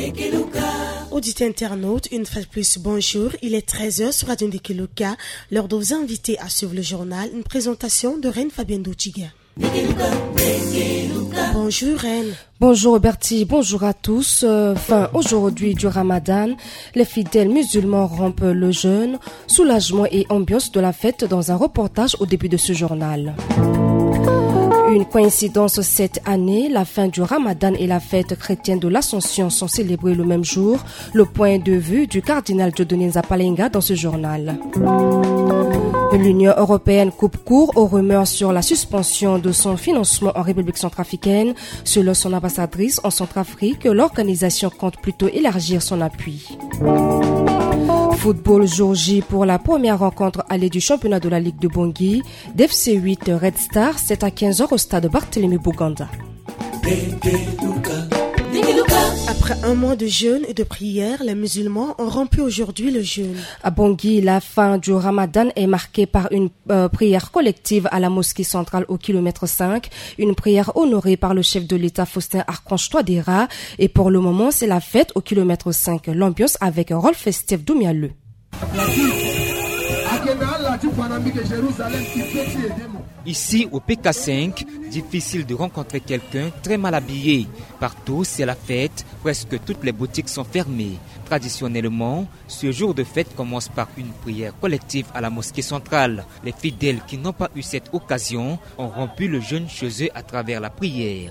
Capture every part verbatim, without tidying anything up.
Auditeurs internautes, une fois de plus, bonjour. Il est treize heures sur Radio Ndekeluka. L'heure de vous inviter à suivre le journal, une présentation de Reine Fabienne Douchiga. Bonjour Reine. Bonjour Bertie, bonjour à tous. Euh, fin aujourd'hui du Ramadan, les fidèles musulmans rompent le jeûne, soulagement et ambiance de la fête dans un reportage au début de ce journal. Une coïncidence cette année, la fin du Ramadan et la fête chrétienne de l'Ascension sont célébrées le même jour. Le point de vue du cardinal Dieudonné Nzapalenga dans ce journal. L'Union européenne coupe court aux rumeurs sur la suspension de son financement en République centrafricaine. Selon son ambassadrice en Centrafrique, l'organisation compte plutôt élargir son appui. Football jour J pour la première rencontre allée du championnat de la Ligue de Bangui. D F C huit Red Star, sept à quinze heures au stade Barthélemy Buganda. Après un mois de jeûne et de prière, les musulmans ont rompu aujourd'hui le jeûne. À Bangui, la fin du Ramadan est marquée par une euh, prière collective à la mosquée centrale au kilomètre cinq, une prière honorée par le chef de l'État Faustin Archange Touadéra, et pour le moment, c'est la fête au kilomètre cinq. L'ambiance avec Rolf Steve Doumialeux. Ici, au P K cinq, difficile de rencontrer quelqu'un très mal habillé. Partout, c'est la fête, presque toutes les boutiques sont fermées. Traditionnellement, ce jour de fête commence par une prière collective à la mosquée centrale. Les fidèles qui n'ont pas eu cette occasion ont rompu le jeûne chez eux à travers la prière.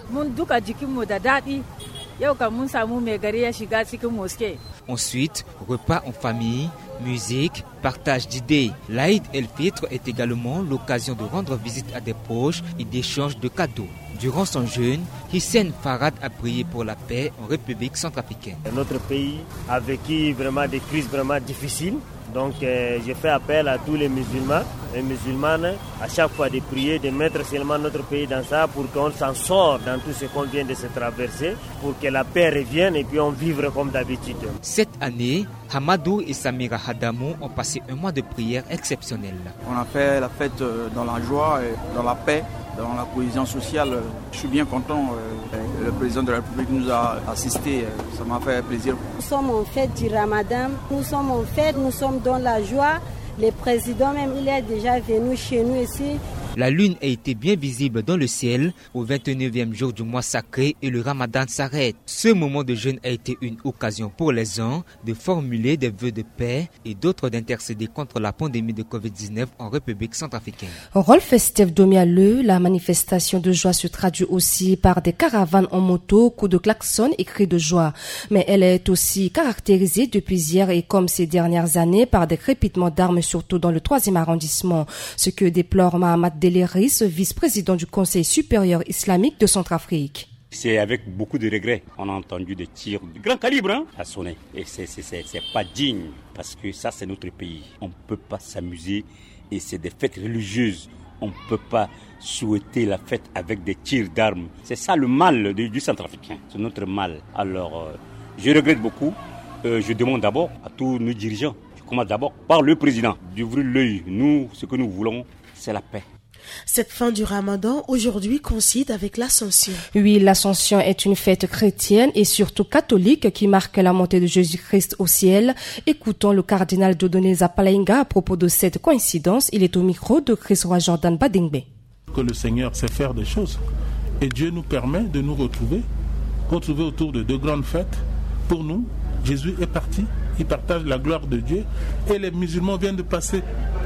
Ensuite, repas en famille, musique, partage d'idées. L'Aïd el-Fitr est également l'occasion de rendre visite à des proches et d'échanges de cadeaux. Durant son jeûne, Hissène Farad a prié pour la paix en République centrafricaine. Notre pays a vécu vraiment des crises vraiment difficiles. Donc euh, je fais appel à tous les musulmans et musulmanes à chaque fois de prier, de mettre seulement notre pays dans ça pour qu'on s'en sorte dans tout ce qu'on vient de se traverser, pour que la paix revienne et puis on vivre comme d'habitude. Cette année, Hamadou et Samira Hadamou ont passé un mois de prière exceptionnel. On a fait la fête dans la joie, et dans la paix, dans la cohésion sociale. Je suis bien content. Le président de la République nous a assistés. Ça m'a fait plaisir. Nous sommes en fête du Ramadan. Nous sommes en fête, nous sommes dans la joie. Le président même, il est déjà venu chez nous ici. La lune a été bien visible dans le ciel au vingt-neuvième jour du mois sacré et le Ramadan s'arrête. Ce moment de jeûne a été une occasion pour les uns de formuler des vœux de paix et d'autres d'intercéder contre la pandémie de covid dix-neuf en République centrafricaine. Rolf Steve Doumialeux, la manifestation de joie se traduit aussi par des caravanes en moto, coups de klaxon et cris de joie. Mais elle est aussi caractérisée depuis hier et comme ces dernières années par des crépitements d'armes, surtout dans le troisième arrondissement. Ce que déplore Mahamat Deleris, vice-président du Conseil supérieur islamique de Centrafrique. C'est avec beaucoup de regrets. On a entendu des tirs de grand calibre hein, à sonner. Et c'est, c'est, c'est, c'est pas digne parce que ça c'est notre pays. On ne peut pas s'amuser et c'est des fêtes religieuses. On ne peut pas souhaiter la fête avec des tirs d'armes. C'est ça le mal du, du Centrafricain. C'est notre mal. Alors euh, je regrette beaucoup. Euh, je demande d'abord à tous nos dirigeants, je commence d'abord par le président, d'ouvrir l'œil. Nous, ce que nous voulons, c'est la paix. Cette fin du Ramadan, aujourd'hui, coïncide avec l'Ascension. Oui, l'Ascension est une fête chrétienne et surtout catholique qui marque la montée de Jésus-Christ au ciel. Écoutons le cardinal Dieudonné Nzapalenga à propos de cette coïncidence. Il est au micro de Chris Roy Jordan Badingbe. Que le Seigneur sait faire des choses et Dieu nous permet de nous retrouver, retrouver autour de deux grandes fêtes. Pour nous, Jésus est parti, il partage la gloire de Dieu et les musulmans viennent de passer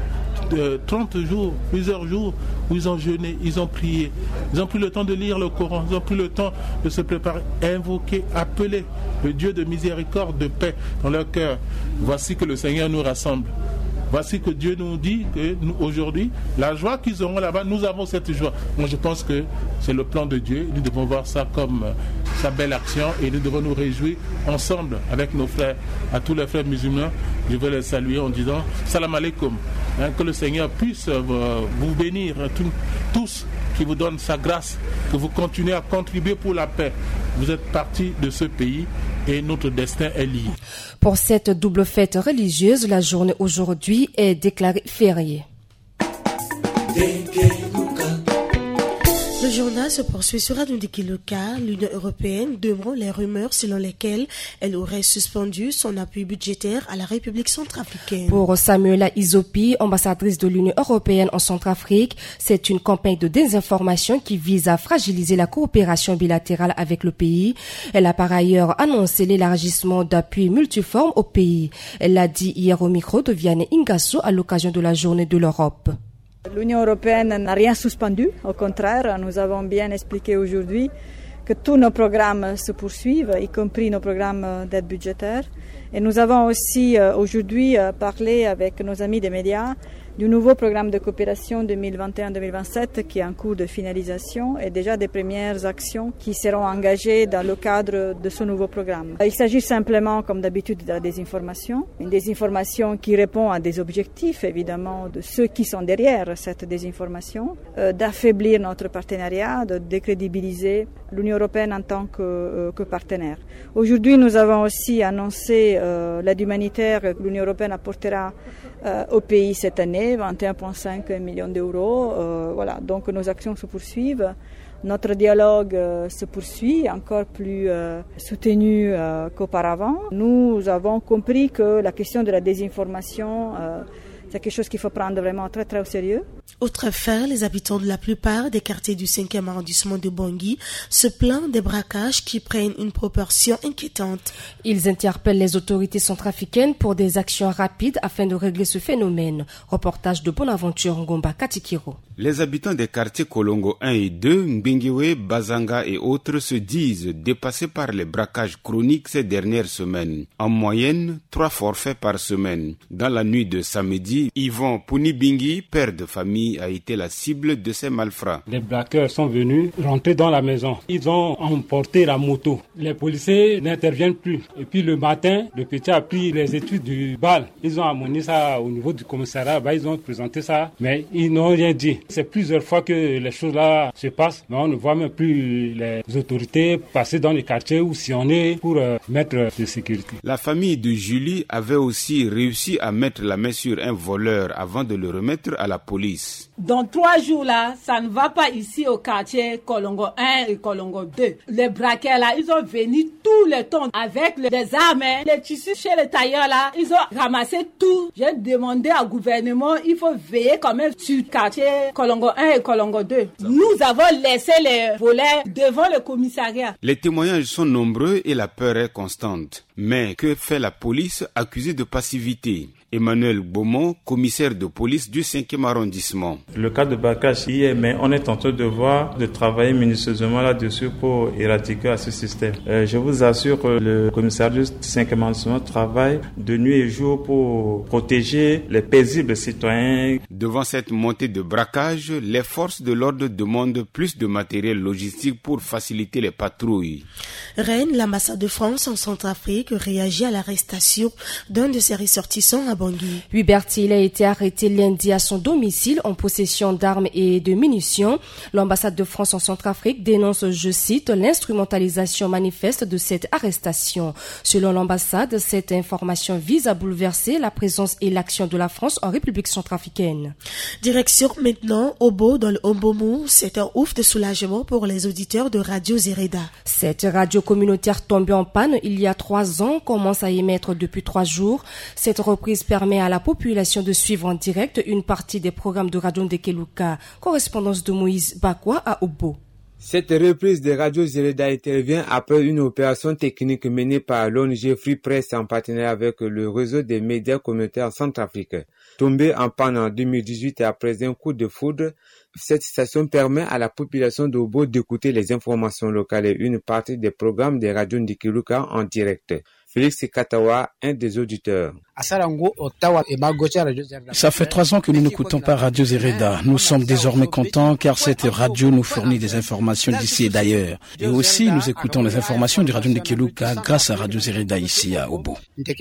de trente jours, plusieurs jours où ils ont jeûné, ils ont prié, ils ont pris le temps de lire le Coran, ils ont pris le temps de se préparer, invoquer, appeler le Dieu de miséricorde, de paix dans leur cœur. Voici que le Seigneur nous rassemble. Voici que Dieu nous dit que nous, aujourd'hui, la joie qu'ils auront là-bas, nous avons cette joie. Moi, je pense que c'est le plan de Dieu. Nous devons voir ça comme euh, sa belle action et nous devons nous réjouir ensemble avec nos frères, à tous les frères musulmans. Je veux les saluer en disant Salam alaikum. Hein, que le Seigneur puisse euh, vous bénir hein, tous, tous, qui vous donne sa grâce, que vous continuez à contribuer pour la paix. Vous êtes partis de ce pays et notre destin est lié. Pour cette double fête religieuse, la journée aujourd'hui est déclarée fériée. Le journal se poursuit sur Radio Ndikiluka. L'Union européenne demande les rumeurs selon lesquelles elle aurait suspendu son appui budgétaire à la République centrafricaine. Pour Samuela Izopi, ambassadrice de l'Union européenne en Centrafrique, c'est une campagne de désinformation qui vise à fragiliser la coopération bilatérale avec le pays. Elle a par ailleurs annoncé l'élargissement d'appuis multiformes au pays. Elle l'a dit hier au micro de Vianney Ingasso à l'occasion de la Journée de l'Europe. L'Union européenne n'a rien suspendu, au contraire, nous avons bien expliqué aujourd'hui que tous nos programmes se poursuivent, y compris nos programmes d'aide budgétaire. Et nous avons aussi euh, aujourd'hui euh, parlé avec nos amis des médias du nouveau programme de coopération deux mille vingt et un deux mille vingt-sept qui est en cours de finalisation et déjà des premières actions qui seront engagées dans le cadre de ce nouveau programme. Il s'agit simplement, comme d'habitude, de la désinformation, une désinformation qui répond à des objectifs, évidemment, de ceux qui sont derrière cette désinformation, euh, d'affaiblir notre partenariat, de décrédibiliser l'Union européenne en tant que, euh, que partenaire. Aujourd'hui, nous avons aussi annoncé euh, l'aide humanitaire que l'Union européenne apportera euh, au pays cette année, vingt et un virgule cinq millions d'euros. Euh, voilà, donc nos actions se poursuivent. Notre dialogue euh, se poursuit, encore plus euh, soutenu euh, qu'auparavant. Nous avons compris que la question de la désinformation, euh, c'est quelque chose qu'il faut prendre vraiment très très au sérieux. Autre fait, les habitants de la plupart des quartiers du cinquième arrondissement de Bangui se plaignent des braquages qui prennent une proportion inquiétante. Ils interpellent les autorités centrafricaines pour des actions rapides afin de régler ce phénomène. Reportage de Bonaventure Ngomba Katikiro. Les habitants des quartiers Kolongo un et deux, Mbingiwe, Bazanga et autres se disent dépassés par les braquages chroniques ces dernières semaines. En moyenne, trois forfaits par semaine. Dans la nuit de samedi, Yvon Pounibingi, père de famille, a été la cible de ces malfrats. Les braqueurs sont venus rentrer dans la maison. Ils ont emporté la moto. Les policiers n'interviennent plus. Et puis le matin, le petit a pris les études du bal. Ils ont amené ça au niveau du commissariat. Bah, ils ont présenté ça, mais ils n'ont rien dit. C'est plusieurs fois que les choses-là se passent, mais on ne voit même plus les autorités passer dans les quartiers ou sillonner pour euh, mettre de sécurité. La famille de Julie avait aussi réussi à mettre la main sur un voleur avant de le remettre à la police. Dans trois jours là, ça ne va pas ici au quartier Kolongo un et Kolongo deux. Les braqueurs là, ils ont venu tous les temps avec les armes, les tissus chez les tailleurs là, ils ont ramassé tout. J'ai demandé au gouvernement, il faut veiller quand même sur le quartier Kolongo un et Kolongo deux. Nous avons laissé les voleurs devant le commissariat. Les témoignages sont nombreux et la peur est constante. Mais que fait la police accusée de passivité? Emmanuel Beaumont, commissaire de police du cinquième arrondissement. Le cas de braquage y est, mais on est en train de voir, de travailler minutieusement là-dessus pour éradiquer ce système. Euh, je vous assure que le commissariat du cinquième arrondissement travaille de nuit et jour pour protéger les paisibles citoyens. Devant cette montée de braquage, les forces de l'ordre demandent plus de matériel logistique pour faciliter les patrouilles. Rennes, l'ambassade de France en Centrafrique, réagit à l'arrestation d'un de ses ressortissants à Bangui. Hubert il a été arrêté lundi à son domicile en possession d'armes et de munitions. L'ambassade de France en Centrafrique dénonce, je cite, l'instrumentalisation manifeste de cette arrestation. Selon l'ambassade, cette information vise à bouleverser la présence et l'action de la France en République centrafricaine. Direction maintenant Obo dans le Ombomou. C'est un ouf de soulagement pour les auditeurs de Radio Zereda. Cette radio communautaire tombée en panne il y a trois ans commence à émettre depuis trois jours. Cette reprise permet à la population de suivre en direct une partie des programmes de Radio Ndikiluka. Correspondance de Moïse Bakwa à Obo. Cette reprise de Radio Zereda intervient après une opération technique menée par l'O N G Free Press en partenariat avec le réseau des médias communautaires centrafricains. Tombée en panne en deux mille dix-huit et après un coup de foudre, cette station permet à la population d'Obo d'écouter les informations locales et une partie des programmes de Radio Ndikiluka en direct. Félix Katawa, un des auditeurs. Ça fait trois ans que nous n'écoutons pas Radio Zereda. Nous sommes désormais contents car cette radio nous fournit des informations d'ici et d'ailleurs. Et aussi, nous écoutons les informations du Radio Ndikiluka grâce à Radio Zereda ici à Obo.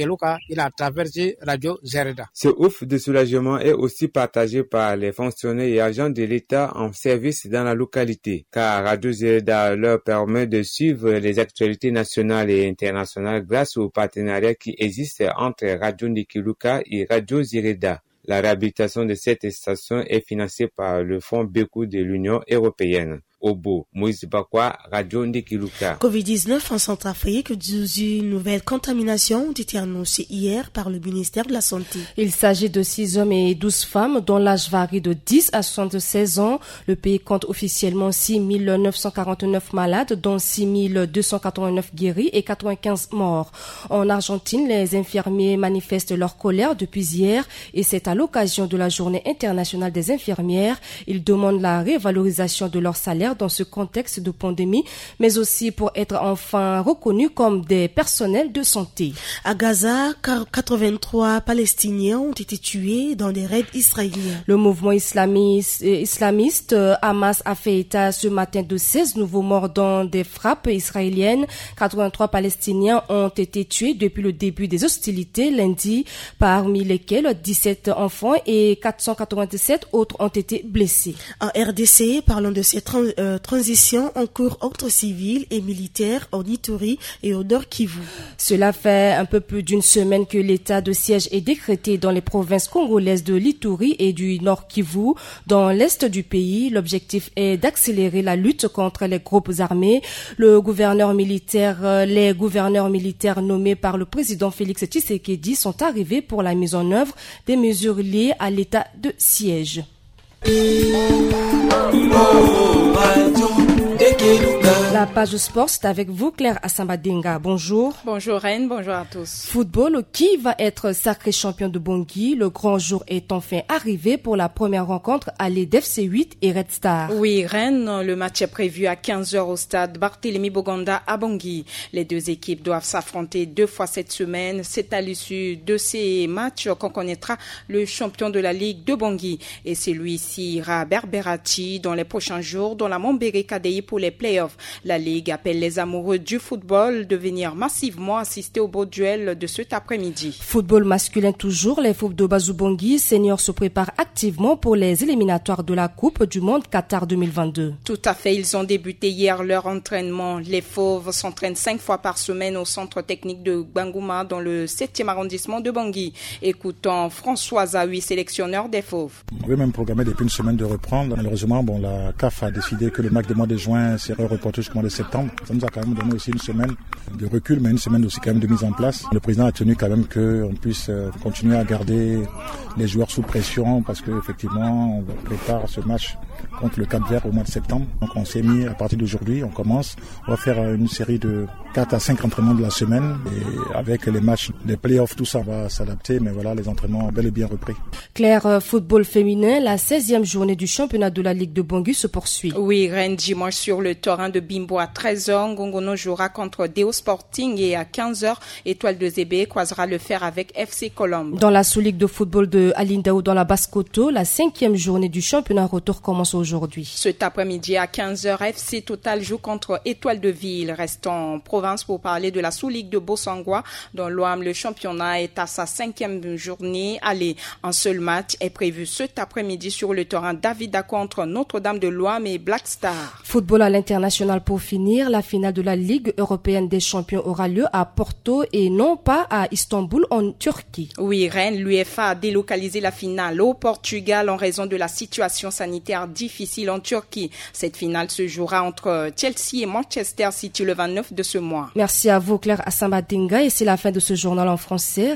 Ce ouf de soulagement est aussi partagé par les fonctionnaires et agents de l'État en service dans la localité, car Radio Zereda leur permet de suivre les actualités nationales et internationales grâce au partenariat qui existe entre Radio Ndikiluka et Radio Zereda. La réhabilitation de cette station est financée par le fonds Bekou de l'Union européenne. Obo. Moïse Bakwa, Radio Ndekiluka. covid dix-neuf en Centrafrique, douze nouvelles contaminations ont été annoncées hier par le ministère de la Santé. Il s'agit de six hommes et douze femmes dont l'âge varie de dix à soixante-seize ans. Le pays compte officiellement six mille neuf cent quarante-neuf malades, dont six mille deux cent quatre-vingt-neuf guéris et quatre-vingt-quinze morts. En Argentine, les infirmiers manifestent leur colère depuis hier et c'est à l'occasion de la journée internationale des infirmières. Ils demandent la révalorisation de leur salaire dans ce contexte de pandémie, mais aussi pour être enfin reconnus comme des personnels de santé. À Gaza, quatre-vingt-trois Palestiniens ont été tués dans des raids israéliens. Le mouvement islamiste, islamiste Hamas a fait état ce matin de seize nouveaux morts dans des frappes israéliennes. quatre-vingt-trois Palestiniens ont été tués depuis le début des hostilités lundi, parmi lesquels dix-sept enfants et quatre cent quatre-vingt-sept autres ont été blessés. En R D C, parlons de ces trans euh, transitions en cours entre civils et militaires en Ituri et au Nord Kivu. Cela fait un peu plus d'une semaine que l'état de siège est décrété dans les provinces congolaises de l'Ituri et du Nord Kivu. Dans l'est du pays, l'objectif est d'accélérer la lutte contre les groupes armés. Le gouverneur militaire, les gouverneurs militaires nommés par le président Félix Tshisekedi sont arrivés pour la mise en œuvre des mesures liées à l'état de siège. La page sport, c'est avec vous, Claire Assambadinga. Bonjour. Bonjour Reine, bonjour à tous. Football, qui va être sacré champion de Bangui? Le grand jour est enfin arrivé pour la première rencontre à l'E D F C huit et Red Star. Oui, Reine, le match est prévu à quinze heures au stade Barthélemy Boganda à Bangui. Les deux équipes doivent s'affronter deux fois cette semaine. C'est à l'issue de ces matchs qu'on connaîtra le champion de la Ligue de Bangui. Et celui-ci ira à Berberati dans les prochains jours dans la Montbéry K D I pour les playoffs. La Ligue appelle les amoureux du football de venir massivement assister au beau duel de cet après-midi. Football masculin toujours, les Fauves de Bazou-Bangui seniors se préparent activement pour les éliminatoires de la Coupe du Monde Qatar deux mille vingt-deux. Tout à fait, ils ont débuté hier leur entraînement. Les Fauves s'entraînent cinq fois par semaine au centre technique de Bangouma dans le septième arrondissement de Bangui. Écoutons François Zawi, sélectionneur des Fauves. On avait même programmé depuis une semaine de reprendre. Malheureusement, bon, la C A F a décidé que le match du mois de juin serait reporté jusqu'au mois de septembre. Ça nous a quand même donné aussi une semaine de recul, mais une semaine aussi quand même de mise en place. Le président a tenu quand même qu'on puisse continuer à garder les joueurs sous pression parce qu'effectivement, on prépare ce match contre le Cap-Vert au mois de septembre. Donc on s'est mis à partir d'aujourd'hui, on commence. On va faire une série de quatre à cinq entraînements de la semaine et avec les matchs, les playoffs, tout ça va s'adapter, mais voilà, les entraînements ont bel et bien repris. Claire, football féminin, la seizième journée du championnat de la Ligue de Bangui se poursuit. Oui, Rennes, dimanche sur le terrain de Bimbo à treize heures, Ngongono jouera contre Deo Sporting et à quinze heures, Étoile de Zébé croisera le fer avec F C Colombe. Dans la sous-ligue de football de Alindaou dans la Basse-Coto, la cinquième journée du championnat retour commence aujourd'hui. Cet après-midi à quinze heures, F C Total joue contre Étoile de Ville. Restons en province pour parler de la sous-ligue de Bossangwa, dont l'O A M, le championnat, est à sa cinquième journée. Allez, un seul match est prévu cet après-midi sur le terrain Davida contre Notre-Dame de l'O A M et Black Star. Football à l'international pour finir, la finale de la Ligue européenne des champions aura lieu à Porto et non pas à Istanbul en Turquie. Oui, Rennes, l'UEFA a délocalisé la finale au Portugal en raison de la situation sanitaire difficile en Turquie. Cette finale se jouera entre Chelsea et Manchester City le vingt-neuf de ce mois. Merci à vous, Claire Assambadinga, et c'est la fin de ce journal en français.